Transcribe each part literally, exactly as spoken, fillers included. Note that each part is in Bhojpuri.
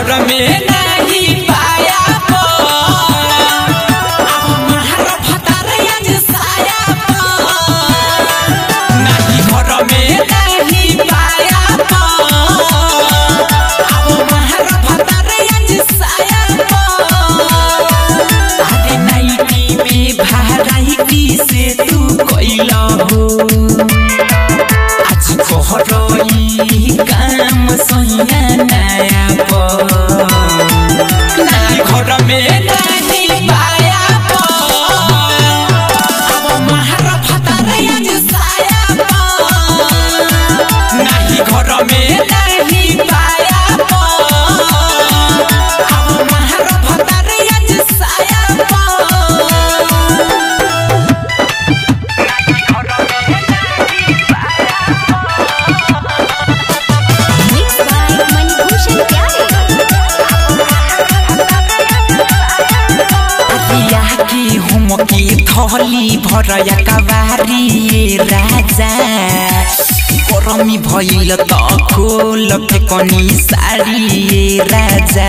घर में नहीं पाया से तू कोइला हो आज कोहरोई काम सोया नया पो नहीं घर में नहीं पाया पो अब महर फतारे आज साया पो नहीं घर में नहीं पाया पो अब महर फतारे आज साया पो की थली भरया कवारी राजा गरमी भइल त खोल फेकनी साडी राजा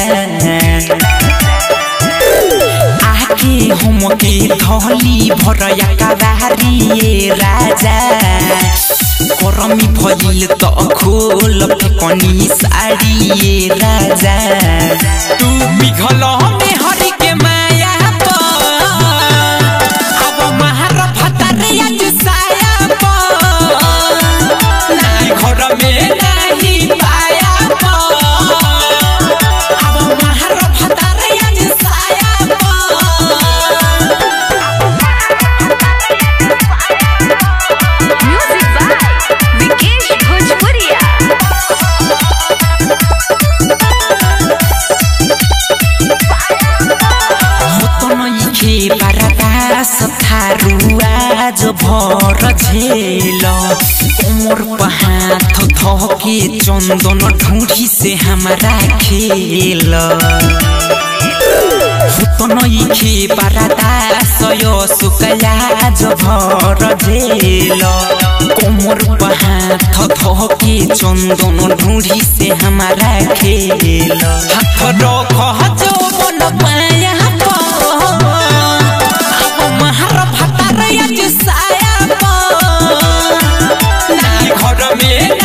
आके हम के थली भरया कवारी राजा गरमी भइल त खोल फेकनी साडी राजा तू बिघल में हरि के माया घर में नहीं पाया पो अब महर फतारे आज साया पो म्यूजिक बाय विकेश भोजपुरिया के बरदास थारुआ जो भर झेल उमर पहाथ थके चंदन ढूंढी से हमारा खेल हुतनई के बरदास यो सुकया जो भर झेल उमर पहाथ थके चंदन ढूंढी से हमारा खेल हाथ रख जो मन पाया घर में